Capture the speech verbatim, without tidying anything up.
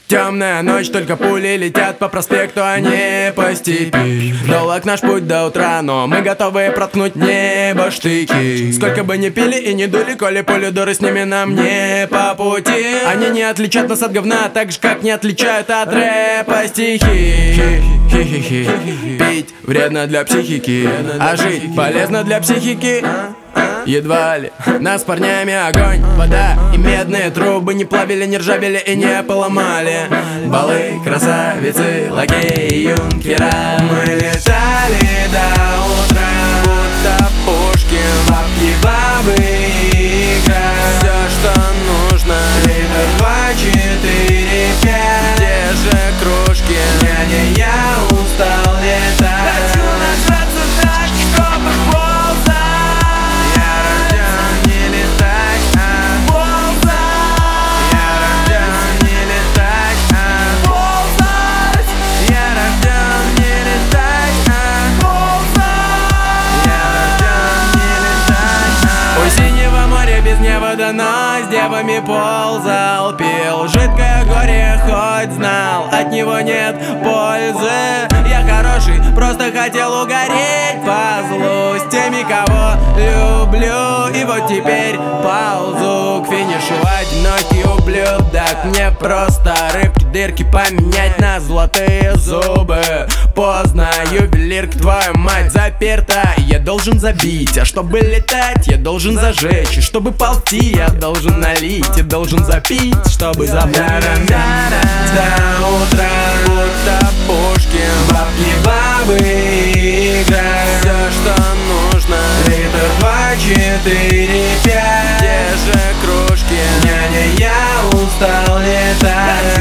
Темная ночь, только пули летят по проспекту, а не по степи. Долг наш путь до утра, но мы готовы проткнуть небо штыки. Сколько бы ни пили и не дули, коли пули дуры, с ними нам не по пути. Они не отличат нас от говна, так же как не отличают от рэпа стихи. Хи-хи-хи. Пить вредно для психики, а жить полезно для психики. Едва ли нас с парнями огонь, вода и медные трубы не плавили, не ржавели и не поломали. Балы, красавицы, лакеи, юнкера. Мы летали до утра, будто Пушкин, бабки, бабы, игра. Все, что нужно, литр два, четыре, пять. Те же кружки, няня, я устал летать. Хочу нажраться так, чтобы ползать. Но с девами ползал, пил жидкое горе, хоть знал, от него нет пользы. Я хороший, просто хотел угореть по злу с теми, кого люблю. И вот теперь ползу к финишу, одинокий ублюдок. Мне просто рыбки, дырки поменять на золотые зубы. Поздно, ювелирка, твою мать, заперта. Я должен забить, а чтобы летать, я должен зажечь. И чтобы ползти, я должен налить и должен запить, чтобы забыть. До утра, будто Пушкин, бабки, бабы, игра. Все, что нужно, литр два, четыре, пять. Те же кружки, няня, я устал летать.